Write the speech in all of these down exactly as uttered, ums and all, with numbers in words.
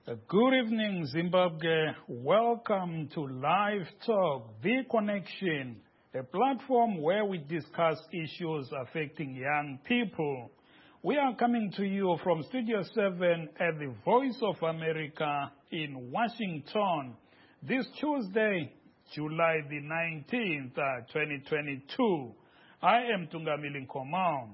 Uh, Good evening, Zimbabwe. Welcome to Live Talk, The Connection, a platform where we discuss issues affecting young people. We are coming to you from Studio seven at the Voice of America in Washington this Tuesday, July the nineteenth, uh, twenty twenty-two. I am Tungamili Nkomao.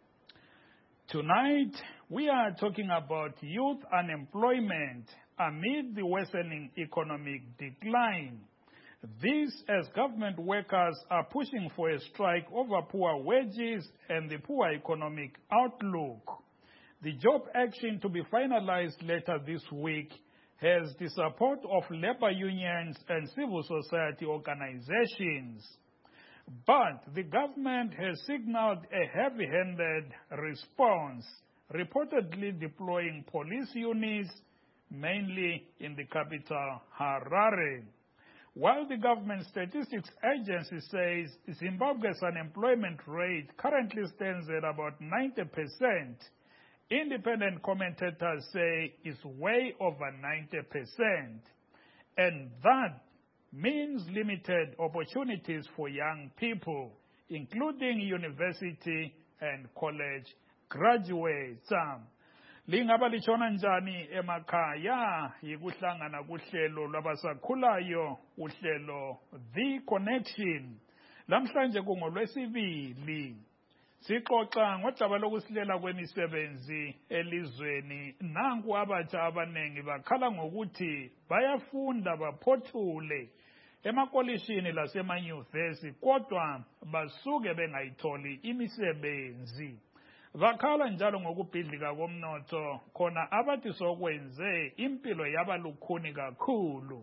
Tonight, we are talking about youth unemployment amid the worsening economic decline. This as government workers are pushing for a strike over poor wages and the poor economic outlook. The job action to be finalized later this week has the support of labor unions and civil society organizations. But the government has signaled a heavy-handed response, reportedly deploying police units, mainly in the capital, Harare. While the government statistics agency says Zimbabwe's unemployment rate currently stands at about ninety percent, independent commentators say it's way over ninety percent, and that means limited opportunities for young people, including university and college graduates. Lingaba lichona njani emakhaya yikuhlangana kuhlelo lwabasakhulayo uhlelo The Connection. Lamhlanje kungolwesibili. Sixoxa ngodaba lokusilela kwemisebenzi elizweni. Nanku abatsha abanengi bakhala ngokuthi bayafunda baphothule emakolishini lasemanyuvesi kodwa basuke bengayitholi imisebenzi. Bakhala njalo ngokubhidlika komnotho khona abathi sokwenze impilo yabalukhuni kakhulu.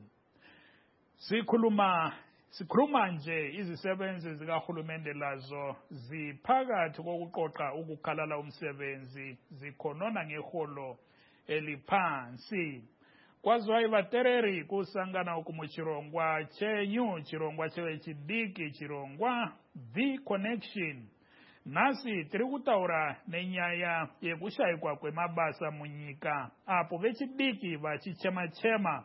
Sikhuluma Sikhuluma nje izisebenzi zikahulumende lazo ziphakathi kokuqoqa ukukhalala umsebenzi zikhonona ngeholo eliphansi. Kwazwa ivatereri kusangana ukumuchirongwa chenyu chirongwa chewe chidiki chirongwa The Connection. Nasi tiri kutaura nenyaya yekushayikwa kwemabasa munyika apo vechidiki vachichema-chema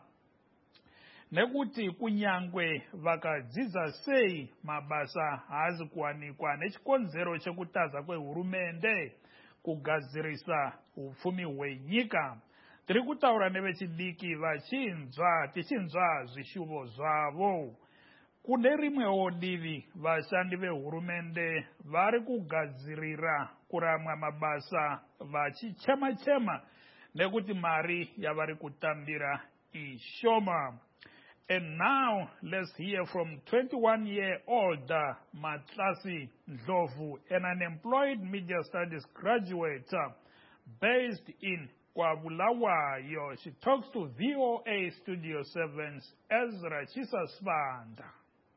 nekuti kunyangwe vakadzidza sei mabasa haazi kuwanikwa nechikonzero chekutaza kwehurumende kugadzirisa upfumi hwenyika. Tiri kutaura nevechidiki vachinzwa tichinzwa zvishuvo zvavo. Kune rimwewo divi vashandi vehurumende vari kugadzirira kuramwa mabasa vachichema-chema nekuti mari yavari kutambira ishoma. And now, let's hear from twenty-one-year-old uh, Matlasi Ndlovu, an unemployed media studies graduate uh, based in Kwabulawayo. She talks to V O A Studio seven's Ezra Chisasbanda.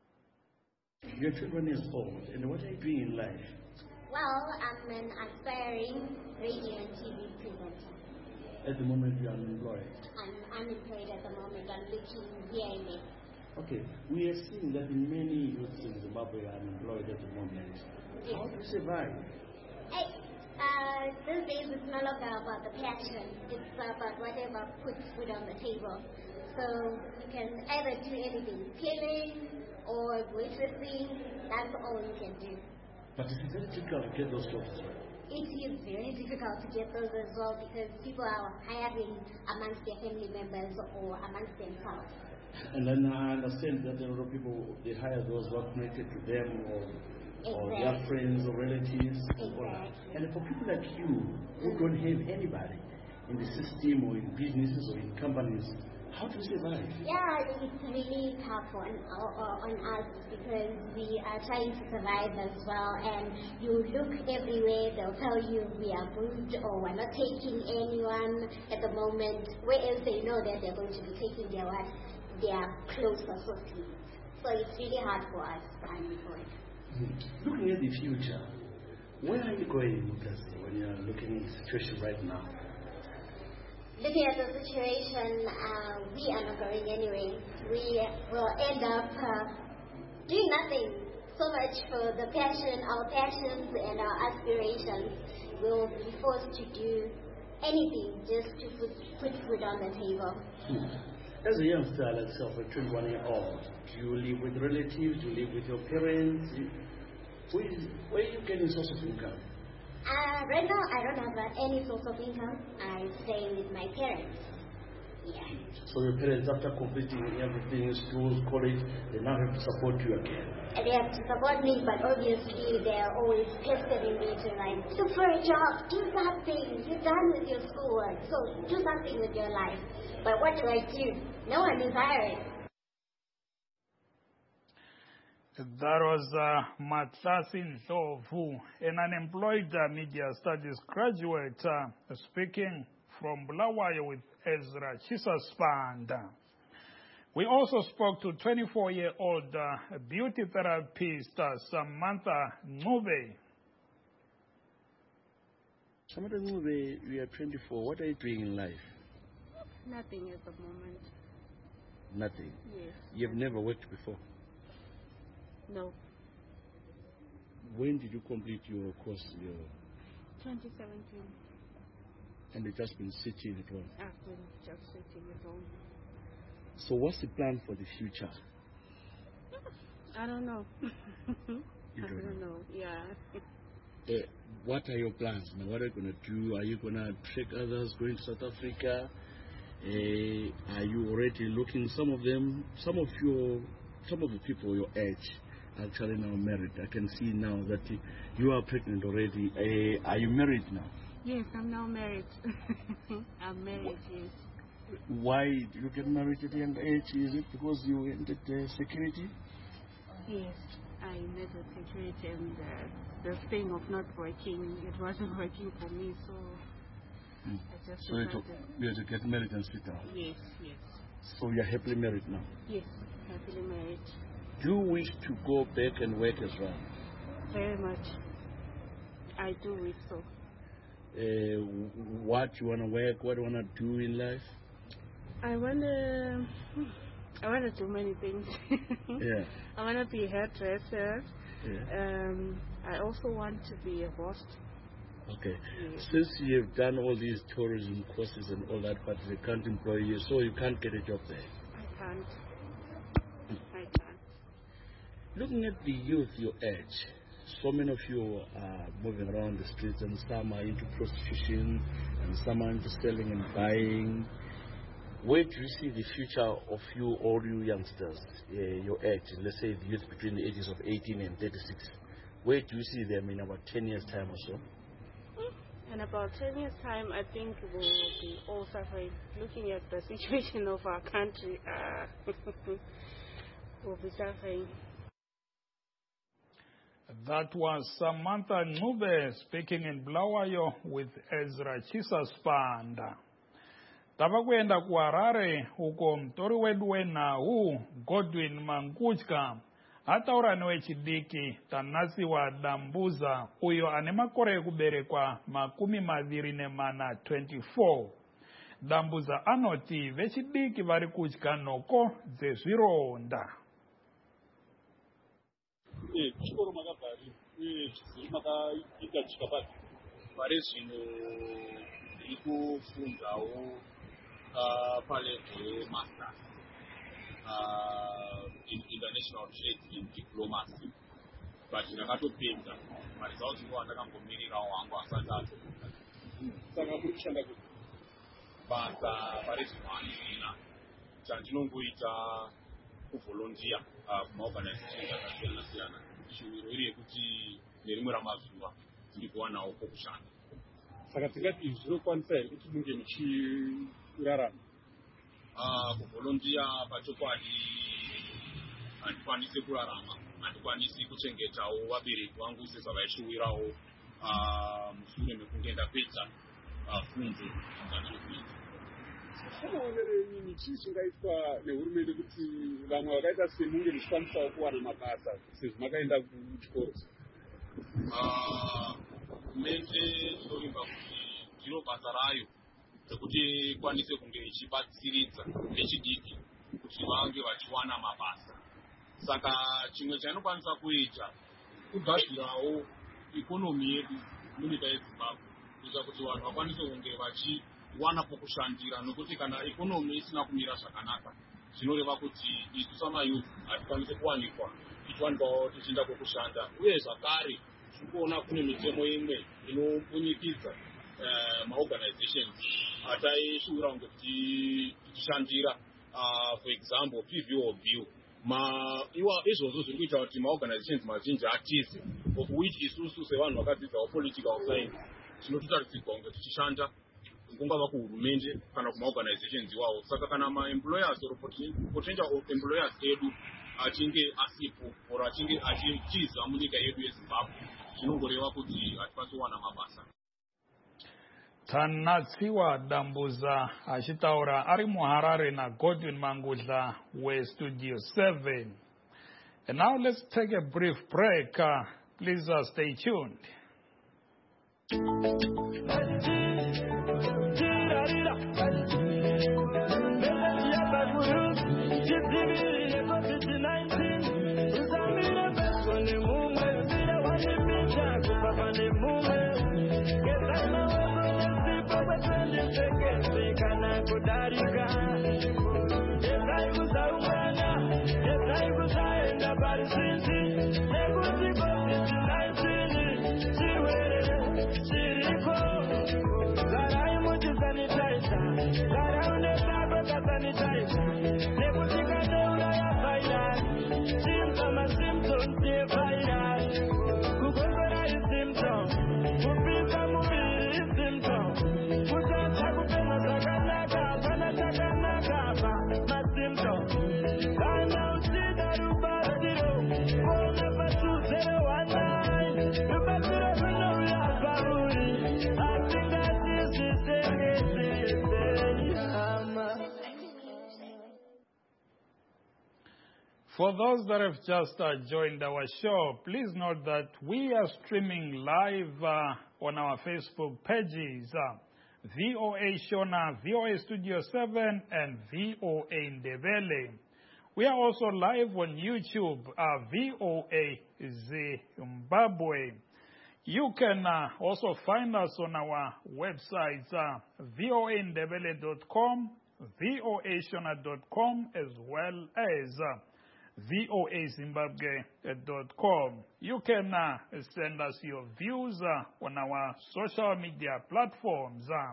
You're twenty-one years old, and what are you doing in life? Well, I'm an aspiring radio and T V presenter. At the moment, you're unemployed. I'm unemployed at the moment. I'm looking here and there. Okay, we are seeing that many youths in Zimbabwe are unemployed at the moment. Yes. How do you survive? Hey, uh, these days it's no longer about the passion. It's about whatever puts food on the table. So you can either do anything, cleaning or waitressing. That's all you can do. But it's very difficult to get those jobs, right? It is very difficult to get those as well because people are hiring amongst their family members or amongst themselves. And then I understand that a lot of people, they hire those who are connected to them or, exactly. or their friends or relatives. Exactly. And for people like you who mm. don't have anybody in the system or in businesses or in companies, how to survive? Yeah, it's really tough on, on us because we are trying to survive as well. And you look everywhere, they'll tell you we are good or we're not taking anyone at the moment. Whereas they know that they're going to be taking their what, their close associates. So it's really hard for us unemployed. Mm-hmm. Looking at the future, where are you going, Mutasi, when you're looking at the situation right now? Looking at the situation, uh, we are not going anywhere. We will end up uh, doing nothing. So much for the passion, our passions and our aspirations. We'll be forced to do anything just to put, put food on the table. Hmm. As a youngster, like yourself, a twenty-one year old, do you live with relatives? Do you live with your parents? Where, is, where are you getting source of income? Uh, right now, I don't have uh, any source of income. I stay with my parents. Yeah. So your parents, after completing everything, schools, college, they now have to support you again? They have to support me, but obviously they're always pestering me to like, look for a job, do something, you're done with your schoolwork, so do something with your life. But what do I do? No one is hiring. That was uh, Matlasi Ndlovu, an unemployed uh, media studies graduate, uh, speaking from Bulawayo with Ezra Chisasbanda. We also spoke to twenty-four-year-old uh, beauty therapist uh, Samantha Ncube. Samantha Ncube, you are twenty-four. What are you doing in life? Nothing at the moment. Nothing? Yes. You've never worked before? No. When did you complete your course? Your twenty seventeen. And you've just been sitting at home? I've been just sitting at home. So what's the plan for the future? I don't know. You I don't, don't know. know. Yeah. Uh, what are your plans now? What are you going to do? Are you going to trick others going to South Africa? Uh, are you already looking? Some of them, some of your, some of the people your age are actually now married. I can see now that you are pregnant already. Uh, are you married now? Yes, I'm now married. I'm married, yes. Why did you get married at a young age? Is it because you entered uh, security? Yes, I entered security, and uh, the thing of not working, it wasn't working for me, so mm. I just So you, to, you had to get married and sit down? Yes, yes. So you're happily married now? Yes, happily married. Do you wish to go back and work as well? Very much. I do wish so. Uh, what you want to work, what you want to do in life? I want to, I want to do many things. Yeah. I want to be a hairdresser. Yeah. Um, I also want to be a host. Okay. Yeah. Since you have done all these tourism courses and all that, but they can't employ you, so you can't get a job there? I can't. I can't. Looking at the youth your age, so many of you are moving around the streets, and some are into prostitution, and some are into selling and buying. Where do you see the future of you, all you youngsters, uh, your age, let's say the youth between the ages of eighteen and thirty-six? Where do you see them in about ten years' time or so? In about ten years' time, I think we will be all suffering. Looking at the situation of our country, uh, we'll be suffering. That was Samantha Ncube speaking in Bulawayo with Ezra Chisasbanda. Tava kuenda ku Harare uko mtori wedu wenahu Godwin Mankuchka ataura newechidiki Tanasiwa Dambuza uyo ane makore ekuberekwa makumi maviri nemana twenty-four. Dambuza anoti vechidiki vari kudya nhoko dzezvironda. Chikoro makabvari uye chidziri makaita chikabati pari zvino ndiri kufundawo palevel yemasters in international trade in diplomacy, but ndakatopedza maresults ngo andakangomirirawo hangu asati atobuda. Saka kuri kushanda kuti basa pari zvino handina, chandinongoita kuvolontiya kumaorganizations akasiyana siyana, shuviro iri yekuti nerimwe ramazuva ndiri kuwanawo pokushanda. Saka tingati zvinokwanisa here kuti munge muchirarama? Kuvolontiya pachokwadi handikwanisi kurarama, handikwanisi kuchengetawo vabereki vangu sezvavaishuwirawo mushure mekunge ndapedza fundo dzandiri kuita. Unoonerei chii chingaitwa nehurumende kuti vamwe vakaita semunge muchikwanisawo kuwana mabasa sezvo makaenda kuchikoro? Hurumende inorimba kuti ndiro basa rayo rekuti ikwanise kunge ichibatsiridza vechidiki kuti vange vachiwana mabasa. Saka chimwe chainokwanisa kuita kugadzirawo ikonomi yedu munyika yeZimbabwe kuita kuti vanhu vakwanise kunge vachiwana pokushandira, nokuti kana ikonomi isina kumira zvakanaka zvinoreva kuti isu samayouth hatikwanise kuwanikwa tichiwanikwawo tichienda kwokushanda. Uye zvakare tiri kuona kune mitemo imwe inopunyikidza maorganizations ataishuura kunge tichishandira, for example P V O bill. Izvozvo zviri kuita kuti maorganizations mazhinji atize, of which isusu sevanhu vakadzidzawo political science tinototaridzirwa kunge tichishanda kungava kuhurumende kana kumaorganizations iwawo. Saka kana maemployers or potential employers edu achinge asipo or achinge achitiza munyika yedu yeZimbabwe, zvinongoreva kuti hatikwanisi kuwana mabasa. Tanatsiwa Dambuza achitaura ari muHarare naGodwin Mangudla weStudio seven. And now let's take a brief break. Uh, please uh, stay tuned. For those that have just uh, joined our show, please note that we are streaming live uh, on our Facebook pages, uh, V O A Shona, V O A Studio seven, and V O A Ndebele. We are also live on YouTube, uh, V O A Zimbabwe. You can uh, also find us on our websites, uh, V O A Ndebele dot com, V O A Shona dot com, as well as uh, V O A Zimbabwe dot com. You can uh, send us your views uh, on our social media platforms. Uh,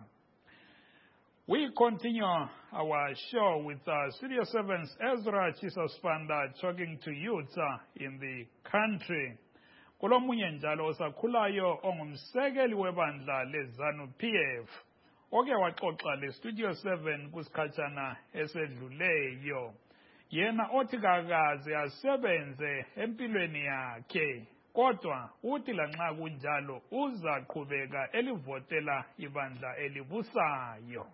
we continue our show with uh, Studio seven's Ezra Chisasfanda talking to youth uh, in the country. Kulomunye njalo osakhulayo ongumsekeli webandla leZANU P F oke waxoxa leStudio seven kusikhatshana esedluleyo. Yena othi kakaze asebenze empilweni yakhe, kodwa uthi lanxa kunjalo uzaqhubeka elivotela ibandla elibusayo.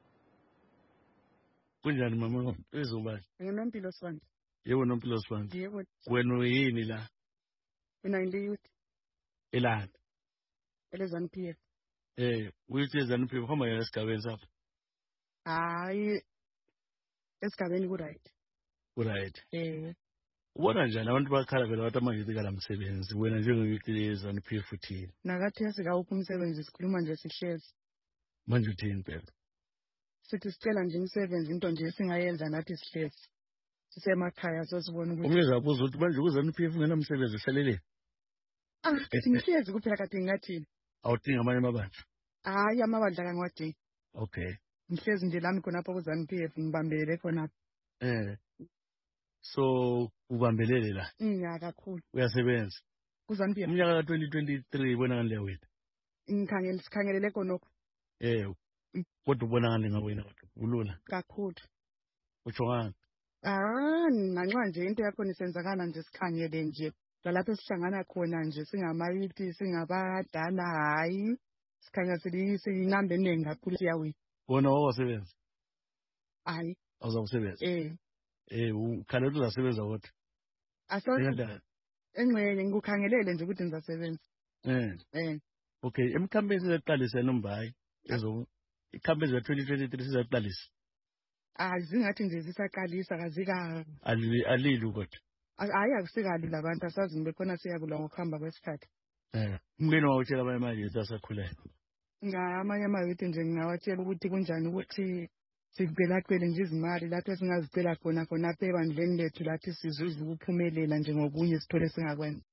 Kunjani mama? Ezobani? Nginompilo Sibanda. Yebo nompilo Sibanda. Yebo. Wena uyini la? Mina ngiyouth. Elana. EleZANU P F. Eh, uyithi eZANU P F hamba yena esigabeni sapho? Hayi. Esigabeni ku right. Right. Eh. Ubona njani abantu bakhala vele bathi manje kala msebenzi wena njengeyouth leZANU P F uthini? Nakathi yasika uphi umsebenzi sikhuluma nje sihlezi. Manje uthini phela? Sithi sicela nje umsebenzi into nje singayenza nathi sihlezi. Sisemakhaya sosibona ukuthi umyeza abuza ukuthi manje kuZANU P F ngena umsebenzi uhlalele. Ah, singihlezi kuphela kade ngathini? Awudinga amanye amabandla? Hayi amabandla kangiwadingi. Okay. Ngihlezi nje lami khonapha kuZANU P F ngibambelele khonapha. Eh. So ubambelele la? Nya kakhulu. Uyasebenza? kuZANU P F. Umnyaka ka twenty twenty-three bona ngale wena. Ngikhangele sikhangelele khonokho. Eh. Kodwa ubona ngale ngawena kodwa ulula. Kakhulu. Utsho ngani? Ah, nanxa nje into yakho nisenzakana nje sikhangele nje. Lalapho sihlangana khona nje singamayouth singabadala hayi. Sikhanya silinambe eningi kakhulu siyawi. Wona wawasebenza? Hayi. Awuzakusebenza? Eh. Eh, ukhale uzasebenza kodwa. Asothi. Engceke ngikukhangelele nje ukuthi ngizasebenza. Eh. Eh. Okay, emkhampeni sizaqalisa nombayi. Ezo ikhampeni za twenty twenty-three sizaqalisa. Azingathi nje zisaqalisa kazika Ali alili kodwa. Hayi akusikali labantu asazi ngibe khona siyabula ngokuhamba kwesikhathi. Eh, umngeni wawutshela abanye manje asakhuleka. ngamanye ama-youth nje ngingawatshela ukuthi kunjani ukuthi sicelacele nje izimali lapho esingazicela khona khona apha ebandleni lethu lathi sizuze ukuphumelela nje ngokunye sithole singakwenza.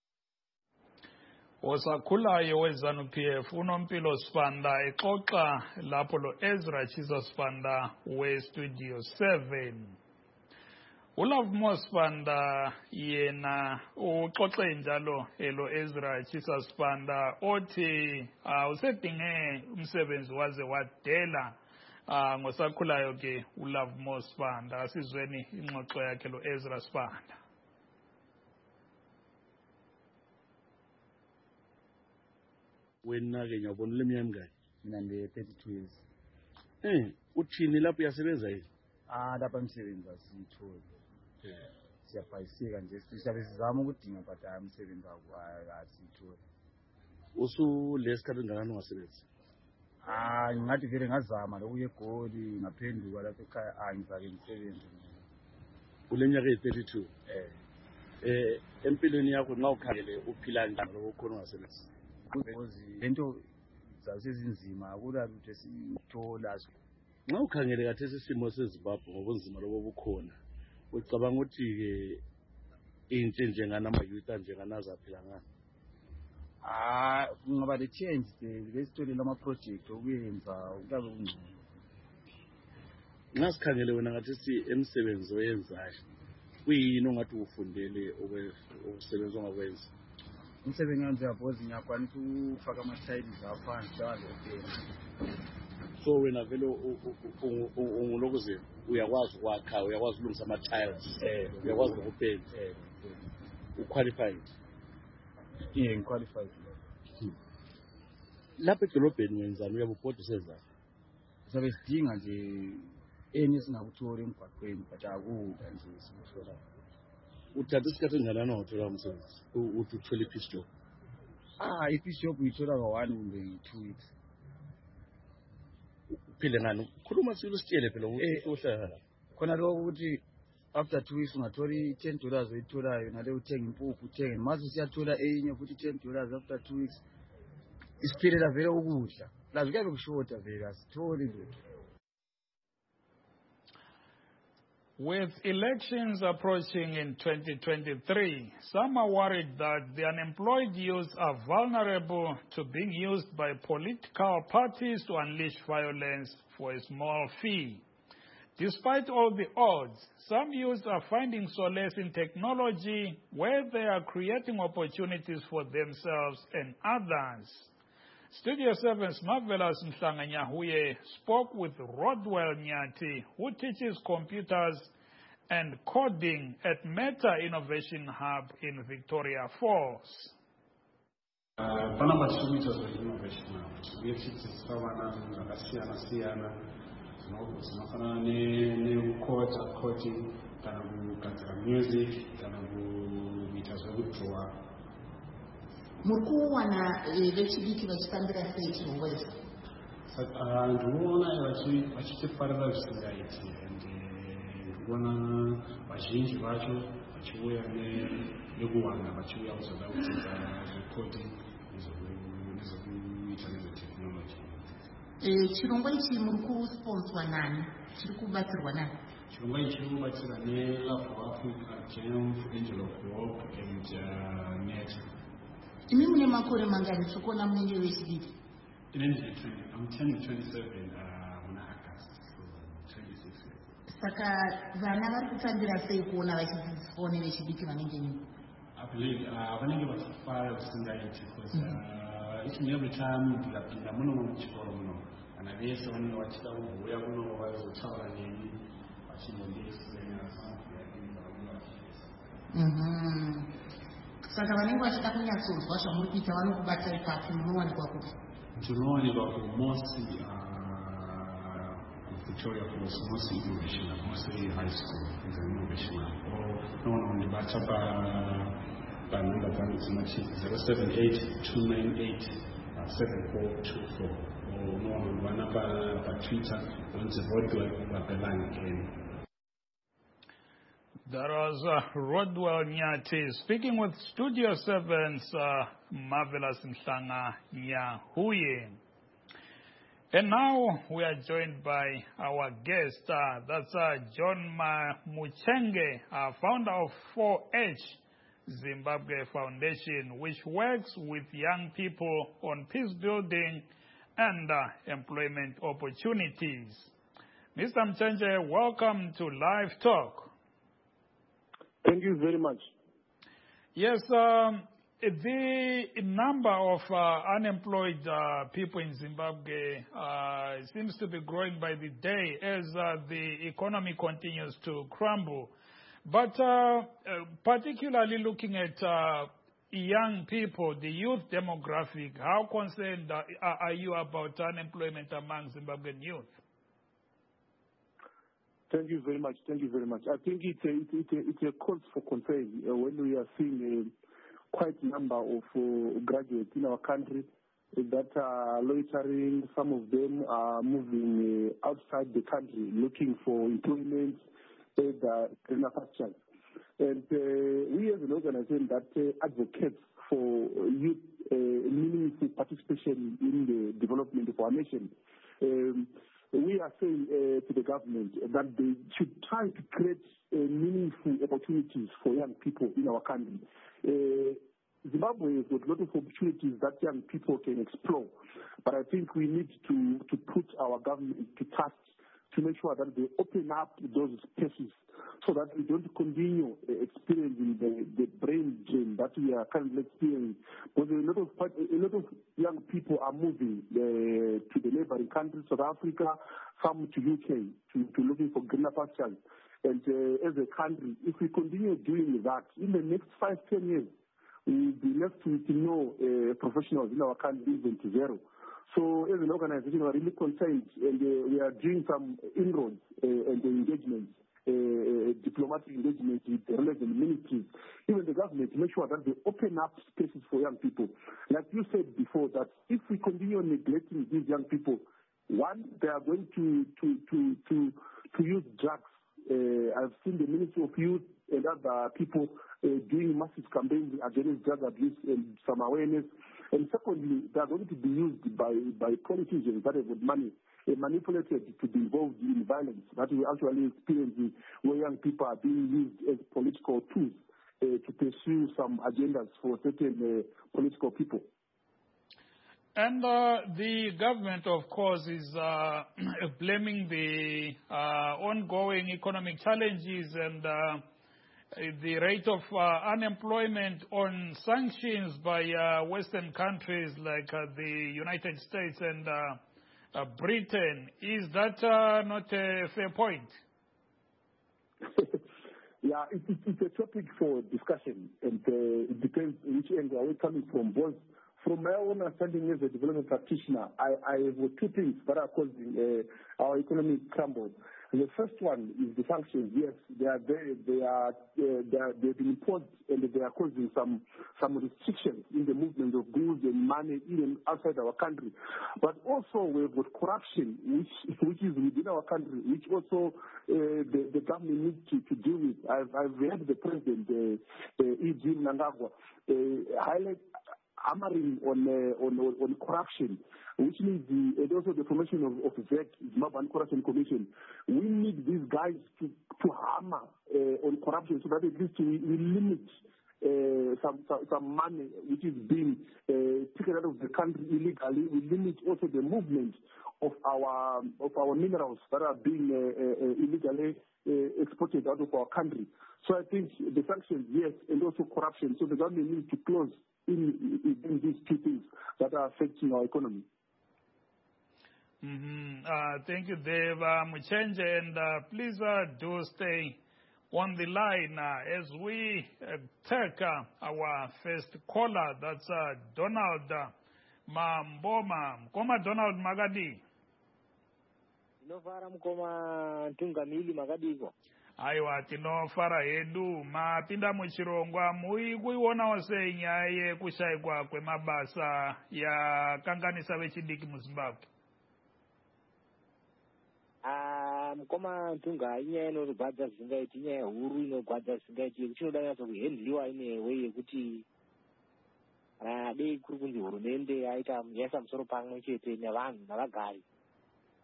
Osakhulayo we-ZANU-P F uNompilo Sibanda exoxa lapho lo Ezra Chiza Sibanda we-Studio seven. uLovemore Sibanda yena uxoxe njalo elo Ezra Chiza Sibanda othi usedinge umsebenzi waze wadela ngosakhulayo ke uLovemore Sibanda. Asizweni ingxoxo yakhe lo Ezra Sibanda. Wena ke ngiyabona leminyaka emingaki? Mina ngibe thirty-two years. Eh, uthini lapho uyasebenza yini? Ah, lapha umsebenzi asitholi. Eh, siyabhayiseka nje sisabe sizama ukudinga but hayi umsebenzi asitholi. Usu lesikhathi ngakani ungasebenzi? Ah, ngathi vele ngazama lokuye eGoli ngaphenduka lapha ekhaya angizake umsebenzi. Kuleminyaka e-thirty-two. Eh. Eh, empilweni yakho nxa ukhangele uphila njani lokho khona ungasebenzi? Because lento zasezinzima akula lutho esithola. Nxa ukhangele kathesi isimo seZimbabwe ngobunzima lobo bukhona, ucabanga ukuthi ke into njengana ama-youth njenganaza phila ngani? Ah, kungaba le change lesitholela ama-project okuyenza kube kungcono. Nxa sikhangele wena ngathi si emsebenzi oyenzayo kuyini ongathi ufundele ukusebenza ongakwenza? Umsebenzi wanje yabozi ngiyakwanisa ukufaka ama-tiles aphansi njalo phela. So wena vele ungulokuze uyakwazi ukwakha, uyakwazi ukulungisa ama-tiles, eh uyakwazi ukupenda, eh uqualified? Yeah, ngiqualified. Lapha edolobheni wenzani, uyabubhoda usenzani? Sabe sidinga nje enye esingakuthola emgwaqweni but akula nje sikuthola. Uthatha isikhathi engakanani ngothola umsebenzi uthi uthole i-piece job? Ah, i-piece job uyithola ka-one kumbe two weeks. Uphile ngani? Khuluma silo sitshele phela ukuthi uhlala la. Khona lokho ukuthi after two weeks ungathola i-ten dollars oyitholayo nale uthenga impuphu uthenge mase usiyathola enye futhi ten dollars after two weeks. Isiphilela vele ukudla. Lazi kuyabe kushoda vele asitholi lutho. With elections approaching in twenty twenty-three, some are worried that the unemployed youth are vulnerable to being used by political parties to unleash violence for a small fee. Despite all the odds, some youth are finding solace in technology where they are creating opportunities for themselves and others. Studio seven's Marvelous Mhlanganyahuye spoke with Rodwell Nyati, who teaches computers and coding at Meta Innovation Hub in Victoria Falls. Pana machimitas wa innovation hub. We teach sawana zakasiyana siyana. Zinafana ne ne code coding, kana kugadzira music, kana kuita zvekudraw. Mukuwana vechidiki vachitambira sei chirongwa ichi? Saka ndinoona vachichifarira zvisingaiti ende ndikuona vazhinji vacho vachiuya nekuwanda vachiuya kuzoda kudzidza zvecoding nezvekuita nezvetekinology. Chirongwa ichi muri kusponswa nani? Chiri kubatsirwa nani? Chirongwa ichi chiri kubatsirwa neLove for Africa, Triumph, Angel of Hope and uh, Net. Imi mune makore mangani chokona munenge wechidiki? I'm turning twenty-seven uh, on August, so twenty-six years. Saka vana vari kutambira sei kuona vachidzidziswa nevechidiki vanenge nini? I believe vanenge vachifara zvisingaiti because uh, each and every time ndikapinda muno muchikoro muno kana vese vanenge vachida kuuya kuno vazotaura neni vachindondiexplainera Mhm. Saka vanenge vachida kunyatsonzwa zvamuri kuita vanokubata ipapo munowanikwa kuti? Ndinowanikwa kuMosi Victoria Falls, Mosi Innovation Hub, Mosi High School is an innovation hub. Or no one ndibata pa pa number dzangu dzinochi zero seven eight two nine eight seven four two four. Or no one ndibana pa pa Twitter onzi Rodwell Babelani again. That was uh, Rodwell Nyati speaking with Studio seven's uh, Marvelous Mhlanganyahuye. And now we are joined by our guest, uh, that's uh, John Muchenge, uh, founder of four H Zimbabwe Foundation, which works with young people on peace building and uh, employment opportunities. Mister Muchenge, welcome to Live Talk. Thank you very much. Yes, um, the number of uh, unemployed uh, people in Zimbabwe uh, seems to be growing by the day as uh, the economy continues to crumble. But uh, uh, particularly looking at uh, young people, the youth demographic, how concerned uh, are you about unemployment among Zimbabwean youth? Thank you very much. Thank you very much. I think it's a, it's a, it's a cause for concern uh, when we are seeing a quite number of uh, graduates in our country that are loitering. Some of them are moving uh, outside the country looking for employment and uh, greener pastures. And uh, we as an organization that uh, advocates for youth uh, meaningful participation in the development of our nation, um, we are saying uh, to the government that they should try to create uh, meaningful opportunities for young people in our country. Uh, Zimbabwe has got a lot of opportunities that young people can explore, but I think we need to, to put our government to task to make sure that they open up those spaces so that we don't continue uh, experiencing the, the brain drain that we are currently experiencing. Because a lot of, a lot of young people are moving uh, to the neighboring countries, South Africa, some to U K, to, to looking for greener pastures. And uh, as a country, if we continue doing that, in the next five, ten years, we will be left with no uh, professionals in our country, even to zero. So as an organization, we are really concerned, and uh, we are doing some inroads uh, and engagements, uh, uh, diplomatic engagements with the relevant ministries, even the government, to make sure that they open up spaces for young people. Like you said before, that if we continue neglecting these young people, one, they are going to to to to, to use drugs. Uh, I've seen the Ministry of Youth and other people uh, doing massive campaigns against drug abuse and some awareness. And secondly, they are going to be used by, by politicians that have got money uh, manipulated to be involved in violence that we actually experiencing where young people are being used as political tools uh, to pursue some agendas for certain uh, political people. And uh, the government, of course, is uh, blaming the uh, ongoing economic challenges and uh, the rate of uh, unemployment on sanctions by uh, Western countries like uh, the United States and uh, uh, Britain. Is that uh, not a fair point? Yeah, it, it, it's a topic for discussion, and uh, it depends which angle are we coming from. Both from my own understanding as a development practitioner, I, I have two things that are causing uh, our economic crumble. And the first one is the sanctions. Yes, they are there. They are uh, they are they've been imposed, and they are causing some some restrictions in the movement of goods and money even outside our country. But also we've got corruption, which which is within our country, which also uh, the, the government needs to, to deal with. I've I've heard the president, uh, uh, E G Mnangagwa, uh, highlight hammering on, uh, on on on corruption, which means the, and also the formation of, of Z E C, Zimbabwe Corruption Commission. We need these guys to, to hammer uh, on corruption so that at least we, we limit uh, some, some some money which is being uh, taken out of the country illegally. We limit also the movement of our of our minerals that are being uh, uh, illegally uh, exported out of our country. So I think the sanctions, yes, and also corruption. So the government needs to close in, in, in these two things that are affecting our economy. Mm-hmm. Uh, thank you, Dave uh, Muchenge, and uh, please uh, do stay on the line uh, as we uh, take uh, our first caller. That's uh, Donald uh, Mamboma. Mkoma Donald Magadi. Tinofara mkoma tungamili Magadiko. Aiwa, tinofara hedu mapinda muchirongwa mui kuiona sei nyaya yekushayikwa kwemabasa yakanganisa vechidiki muZimbabwe. Ah, mkoma tunga inyaya inogwadza zvingaiti, inyaya huru inogwadza zvingaiti yekuchinoda nyatso kuhendliwa ine way yekuti dei kuri kunzi hurumende yaita yaisa musoro pamwe chete nevanhu navagari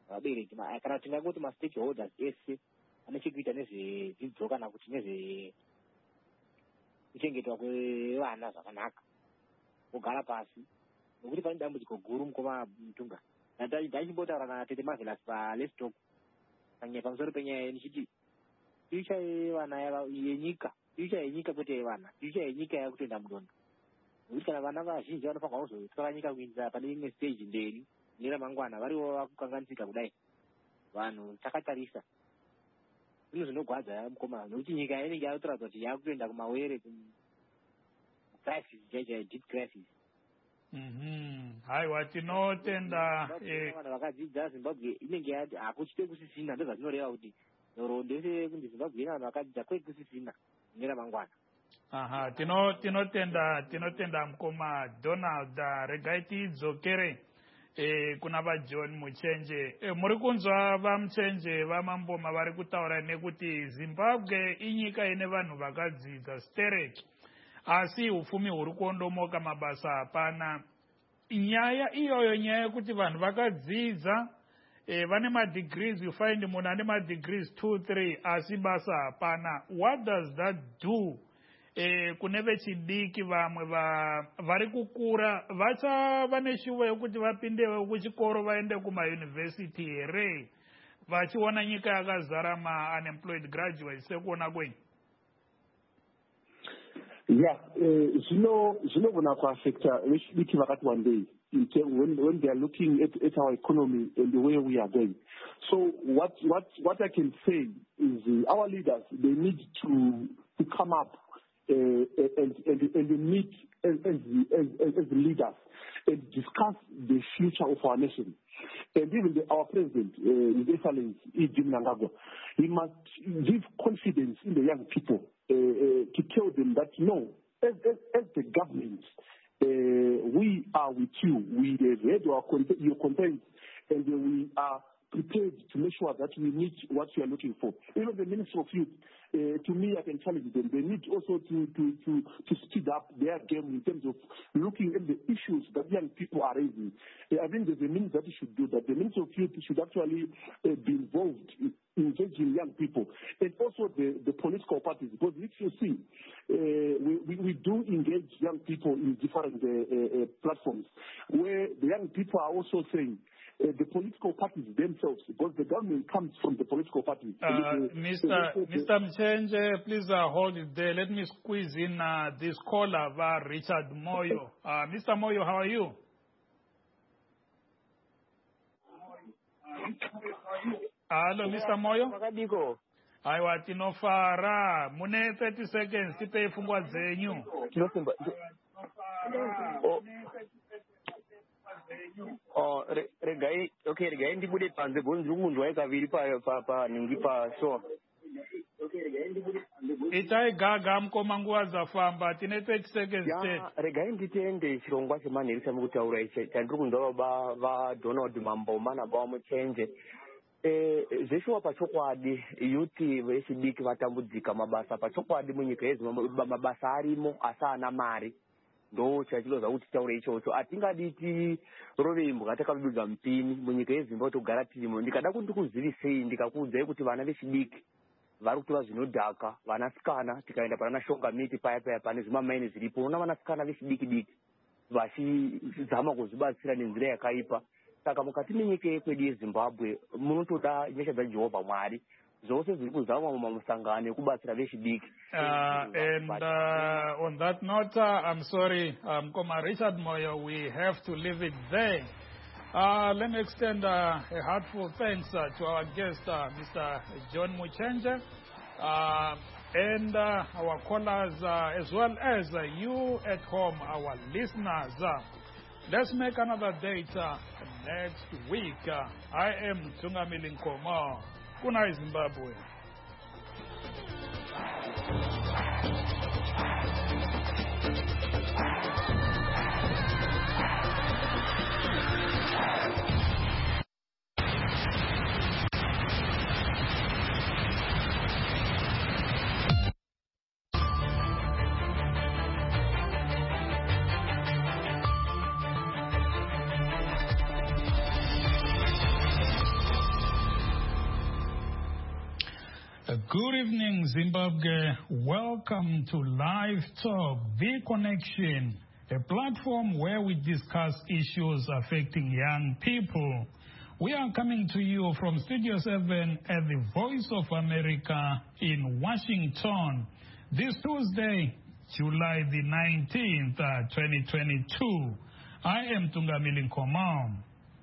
vabereki kana tingangoti ma-stakeholders ese ane chekuita nezvedzidzo kana kuti nezve kuchengetwa kwevana zvakanaka kugara pasi nokuti pane dambudziko guru mukoma Mutunga. Ndachimbotaura naTete Marvelous paLestalk kanyaya pamusoro penyaya nichiti future yevana yenyika future yenyika kwete yevana future yenyika yakutoenda mudondo nokuti kana vana vazhinji vanofanirwa kuzotwara nyika kuinza pane imwe stage mberi neramangwana variwo vakukanganisika kudai vanhu takatarisa zvinhu zvinogwadza yamukoma nokuti nyika inenge yakutoratidza kuti yakutoenda kumawere crisis chaichai deep crisis. Haiwa tinotenda vanhu vakadzidza Zimbabwe inenge yati hakuchite kusisina ndozvatinoreva kuti nhoroondo ndese kunzi Zimbabwe ine vanhu vakadzidza kwete kusisina neramangwana. Aha, tino tinotenda tinotenda mukoma Donald. Regai tidzokere eh kuna va John Muchenje. Eh, muri kunzwa va Muchenje va Mamboma vari kutaura nekuti Zimbabwe inyika ine vanhu vakadzidza stereki asi ufumi huri kuondomoka mabasa hapana. Nyaya iyoyo nyaya yekuti vanhu vakadzidza eh, vane madegrees, you find munhu ane madegrees two three asi basa hapana. What does that do eh, kune vechidiki vamwe vari kukura vachava neshuvo yekuti vapindewo kuchikoro vaende kumayunivhesiti here vachiona nyika yakazara ma-unemployed graduates sekuona kwenyu? Yeah, zvinogona kuaffecta vechidiki vakati wandei when, when they are looking at, at our economy and the way we are going. So what what what I can say is uh, our leaders, they need to to come up uh, and, and and meet as as, as as leaders and discuss the future of our nation. And even the, our president, uh, His Excellency E J Mnangagwa, he must give confidence in the young people uh, uh, to tell them that no, as, as, as the government, uh, we are with you. We have heard our cont- your complaints, and uh, we are prepared to make sure that we meet what you are looking for. Even the Minister of Youth, uh, to me, I can challenge them. They need also to, to, to, to speed up their game in terms of looking at the issues that young people are raising. Uh, I think there's a means that you should do that. The Minister of Youth should actually uh, be involved in engaging young people, and also the, the political parties. Because if you see, uh, we, we, we do engage young people in different uh, uh, platforms, where the young people are also saying, Uh, the political parties themselves, because the government comes from the political parties. Uh, Mister Mister Mchenje, please uh, hold it there. Let me squeeze in uh, this caller, uh, Richard Moyo. Uh, Mister Moyo, how are you? Hello, Mister Moyo. Aiwa tinofara mune thirty seconds tipe fungwa dzenyu. Oh, regai, okay, regai ndibude panze bonzi umunzwa kaviri pa pa pa ningi pa so. Itai gaga mkoma nguva dzafamba tine thirty seconds. Ya, regai nditende chirongwa chemanherisa mukutaura ichi chandiri kunzwa ba va Donald Mamboma na ba Muchenje. Eh zveshuwa pachokwadi yuti vechidiki vatambudzika mabasa pachokwadi munyika yeZimbabwe mabasa arimo asana mari. Ndo chachinoza kuti taure ichocho atingaditi rove imbwa takabudza mpini munyika yeZimbabwe togara tirimo. Ndikada kuti ndikuzivisei ndikakuudzai kuti vana vechidiki vari kutora zvinodhaka vanasikana tikaenda pana Shonga Miti paya paya pane zvimamaini zviripo unoona vanasikana vechidiki diki vachizama kuzvibatsira nenzira yakaipa. Saka mukati menyika yekwedu yeZimbabwe munotoda nyasha dzaJehovha Mwari zvose zviri kuzama mumusangano ekubatsira vechidiki. And uh, on that note, uh, I'm sorry, um, Koma Richard Moyo, we have to leave it there. Uh, let me extend uh, a heartfelt thanks uh, to our guest, uh, Mister John Muchenje, uh, and uh, our callers, uh, as well as uh, you at home, our listeners. Uh, let's make another date uh, next week. Uh, I am Tungamili Nkomo. Kuna Zimbabwe. Good evening, Zimbabwe. Welcome to Live Talk, The Connection, a platform where we discuss issues affecting young people. We are coming to you from Studio seven at the Voice of America in Washington. This Tuesday, July the nineteenth, twenty twenty-two. I am Tungamili Nkomo.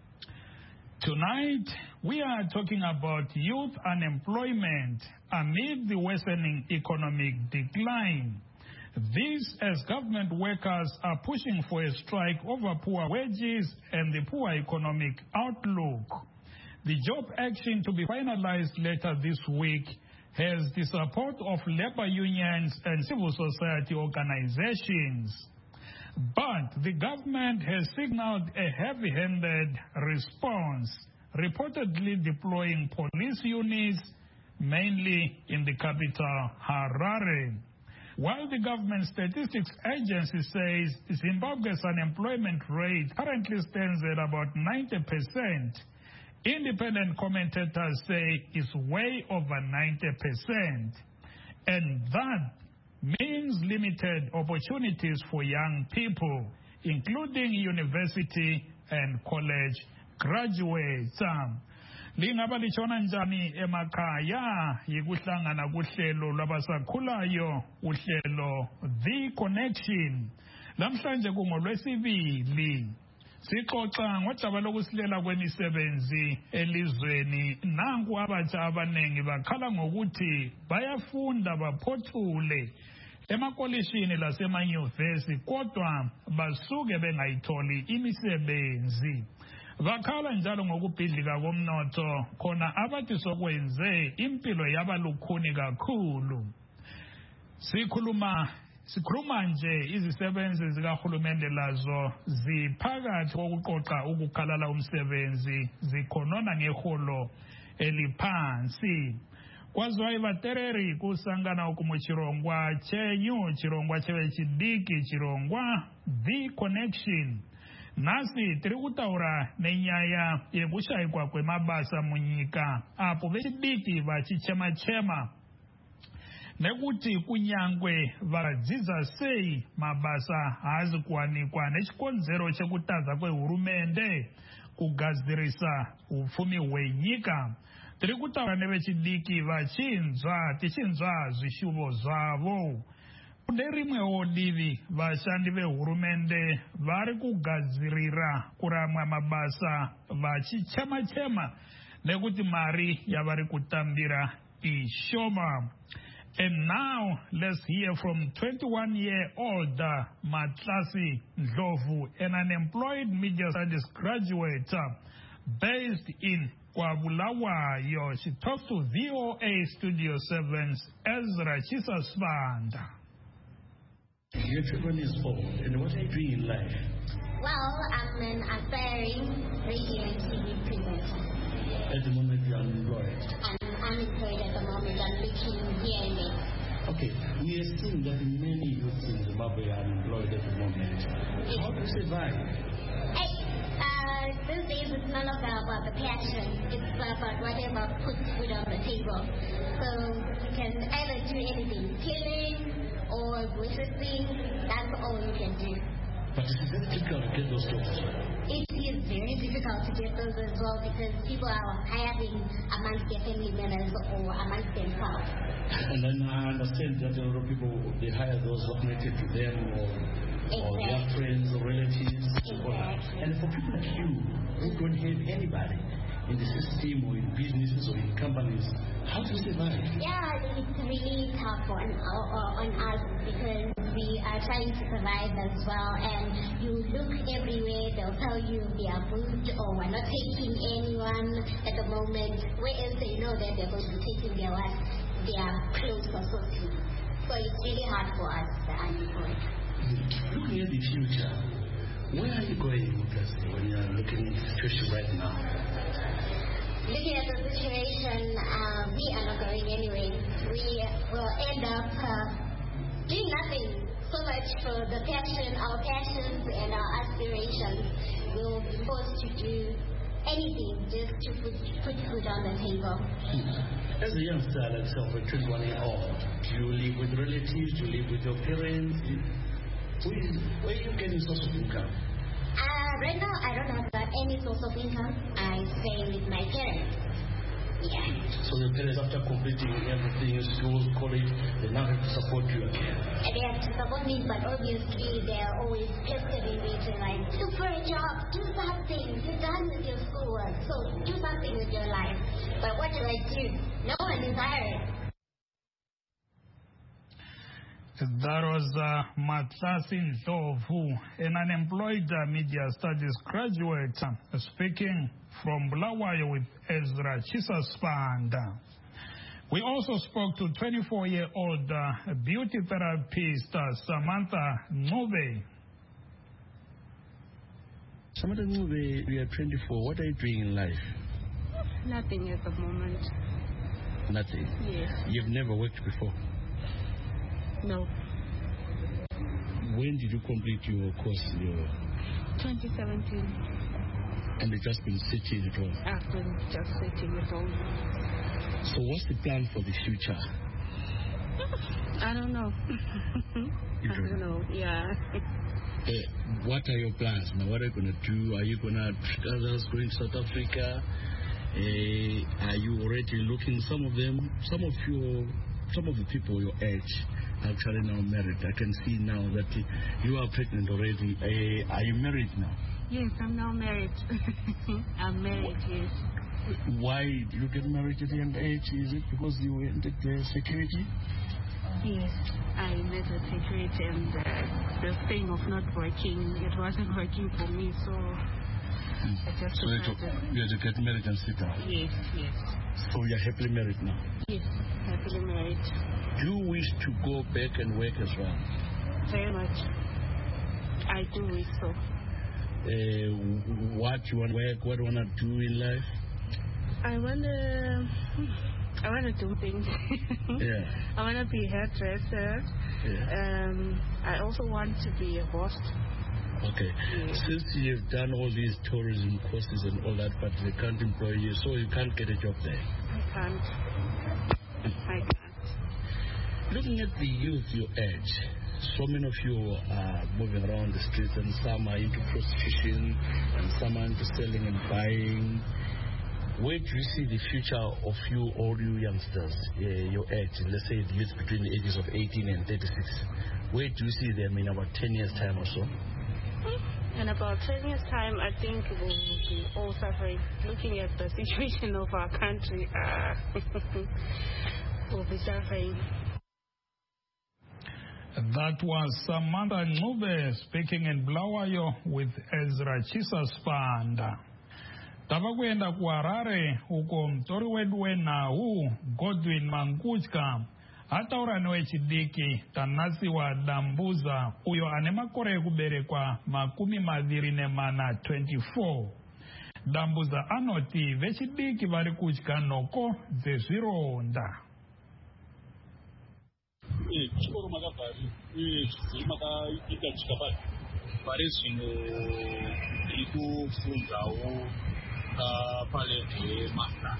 Tonight, we are talking about youth unemployment amid the worsening economic decline. This as government workers are pushing for a strike over poor wages and the poor economic outlook. The job action to be finalized later this week has the support of labor unions and civil society organizations. But the government has signaled a heavy-handed response, reportedly deploying police units, mainly in the capital, Harare. While the government statistics agency says Zimbabwe's unemployment rate currently stands at about ninety percent, independent commentators say it's way over ninety percent. And that means limited opportunities for young people, including university and college graduates. Lingaba lichona njani emakhaya yikuhlangana kuhlelo lwabasakhulayo uhlelo The Connection. Namhlanje kungolwesibili. Sixoxa ngodaba lokusilela kwemisebenzi elizweni. Nanku abatsha abanengi bakhala ngokuthi bayafunda baphothule emakolishini lasemanyuvesi kodwa basuke bengayitholi imisebenzi. Bakhala njalo ngokubhidlika komnotho khona abathi sokwenze impilo yaba lukhuni kakhulu. Sikhuluma Sikhuluma nje izisebenzi zikahulumende lazo ziphakathi kokuqoqa ukukhalala umsebenzi zikhonona ngeholo eliphansi. Kwaziwa ivatereri kusangana ukumuchirongwa chenyu chirongwa chewe chidiki chirongwa The Connection. Nasi tiri kutaura nenyaya yekushayikwa kwemabasa munyika apo vechidiki vachichema-chema nekuti kunyangwe vadzidza sei mabasa haazi kuwanikwa nechikonzero chekutadza kwehurumende kugadzirisa upfumi hwenyika. Tiri kutaura nevechidiki vachinzwa tichinzwa zvishuvo zvavo. Kune rimwewo divi vashandi vehurumende vari kugadzirira kuramwa mabasa vachichema-chema nekuti mari yavari kutambira ishoma. And now, let's hear from twenty-one-year-old uh, Matlasi Ndlovu, an unemployed media studies graduate uh, based in Kwabulawayo. She talks to V O A Studio seven's Ezra Chisasbanda. You're twenty years old, and what are you doing in life? Well, I'm an aspiring radio and T V presenter. At the moment, you're unemployed. I'm unemployed at the moment. I'm looking here and there. Okay, we are seeing that many youths in Zimbabwe are unemployed at the moment. Yes. How do you survive? Hey, uh, these days it's no longer about the passion. It's about whatever puts food on the table. So you can either do anything, killing or worshipping. That's all you can do. But it's very difficult to get those jobs. It is very difficult to get those as well because people are hiring amongst their family members or amongst themselves. And then I understand that a lot of people, they hire those connected to them or, exactly. or their friends or relatives. Exactly. And for people like you who don't have anybody in the system or in businesses or in companies, how do you survive? Yeah, it's really tough on, on us because we are trying to survive as well, and you look everywhere, they'll tell you they are booked or we're not taking anyone at the moment, whereas they know that they're going to be taking their what, their close associates. So it's really hard for us, the unemployed. Looking at the future, where are you going when you're looking at the situation right now? Looking at the situation, uh, we are not going anywhere. We will end up uh, doing nothing so much for the passion, our passions and our aspirations. We will be forced to do anything just to put, put food on the table. As a youngster like yourself, a twenty-one year old, do you live with relatives? Do you live with your parents? Where, is, where are you getting source of income? Uh, right now, I don't have got any source of income. I stay with my parents. Yeah. So your parents, after completing everything, school, college, they now have to support you again? They have to support me, but obviously they're always pestering me to like, look for a job, do something, you're done with your schoolwork, so do something with your life. But what do I do? No one is hiring. That was uh, Matlasi Ndlovu, an unemployed uh, media studies graduate, uh, speaking from Bulawayo with Ezra Chisasipanda. We also spoke to twenty-four-year-old uh, beauty therapist uh, Samantha Ncube. Samantha Ncube, you are twenty-four. What are you doing in life? Nothing at the moment. Nothing? Yes. You've never worked before? No. When did you complete your course? Your twenty seventeen. And you've just been sitting at home? I've been just sitting at home. So what's the plan for the future? I don't know. You I don't know, yeah. Uh, what are your plans now? What are you going to do? Are you going to trick others going to South Africa? Uh, are you already looking? Some of them, some of your, some of the people your age are actually now married. I can see now that you are pregnant already. Uh, are you married now? Yes, I'm now married. I'm married, yes. Why did you get married at a young age? Is it because you entered the security? Yes, I entered security, and uh, the thing of not working, it wasn't working for me, so mm. I just So you had to get married and sit down? Yes, yes. So you're happily married now? Yes, happily married. Do you wish to go back and work as well? Very much. I do wish so. Uh, what you want to work, what you want to do in life? I want to... I want to do things. Yeah. I want to be a hairdresser. Yeah. Um, I also want to be a host. Okay. Yeah. Since you've done all these tourism courses and all that, but they can't employ you, so you can't get a job there? I can't. I can't. Looking at the youth your age, so many of you are moving around the streets, and some are into prostitution, and some are into selling and buying. Where do you see the future of you, all you youngsters, uh, your age, let's say the youth between the ages of eighteen and thirty-six? Where do you see them in about ten years' time or so? In about ten years' time, I think we'll be all suffering. Looking at the situation of our country, uh, we'll be suffering. That was Samantha Ncube speaking in Bulawayo with Ezra Chisasipanda. Tavakwenda ku Harare uko mtori wedu wenawu Godwin Manguchka ataura newechidiki Tanasiwa Dambuza uyo ane makore ekuberekwa makumi maviri nemana twenty-four. Dambuza anoti vechidiki vari kudya nhoko dzezvironda. Chikoro makabvari uye chidziri makaita chikabari pari zvino ndiri kufundawo palevel yemaster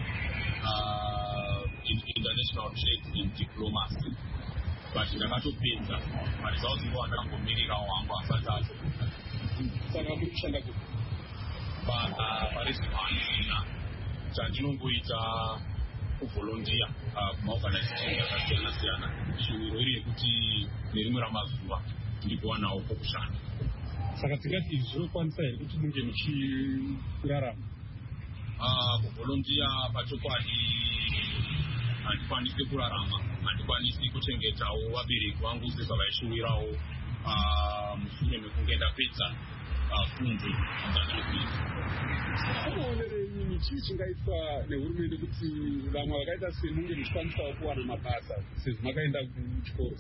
in international trade in diplomacy, but ndakatopedza maresults ngo ndakangomirira wangu asati acho saka muri kushanda kuti pari zvino handina chandinongoita kuvolontiya kumaorganization yakasiyana siyana shuviro iri yekuti nerimwe ramazuva ndigowanawo pokushanda. Saka tingati izvi zvinokwanisa here kuti munge muchirarama? Kuvolontiya pachokwadi handikwanisi kurarama, handikwanisi kuchengetawo vabereki vangu sezvavaishuwirawo mushure mekunge ndapedza fundo dzandiri kuita. Unoonerei chii chingaitwa nehurumende kuti vamwe vakaita semunge muchikwanisawo kuwana mabasa sezvo makaenda kuchikoro?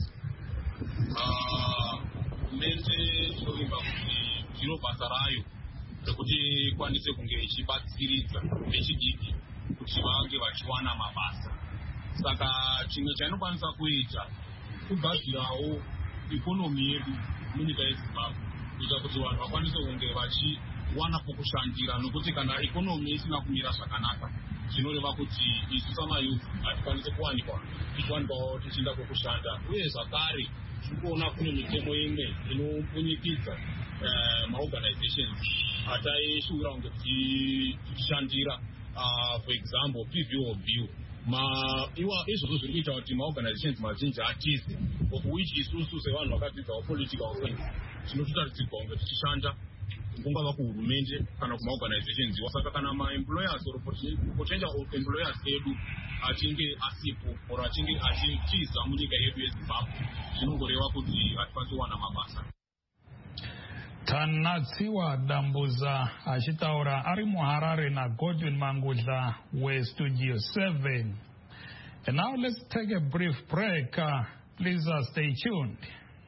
Hurumende inoimba kuti ndiro basa rayo rekuti ikwanise kunge ichibatsiridza vechidiki kuti vange vachiwana mabasa. Saka chimwe chainokwanisa kuita kugadzirawo ikonomi yedu munyika yeZimbabwe kuita kuti vanhu vakwanise kunge vachiwana pokushandira, nokuti kana ikonomi isina kumira zvakanaka zvinoreva kuti isu samayuth hatikwanisi kuwanikwa tichiwanikwawo tichiinda kwekushanda uye zvakare tiri kuona kune mitemo imwe inopunyikidza maorganizations ataishuvira kunge tichishandira for example P V O bill iwa izvozvo zviri kuita kuti maorganizations mazhinji atize of which isusu sevanhu vakadzidza political science tinototarisirwa kunge tichishanda kungava kuhurumende kana kumaorganizations iwa. Saka kana maemployers or potential employers edu achinge asipo or achinge achitiza munyika yedu yeZimbabwe zvinongoreva kuti hatikwanisi kuwana mabasa. Tanatsiwa Dambuza achitaura ari muHarare naGodwin Mangudla weStudio seven. And now let's take a brief break. Uh, please uh, stay tuned.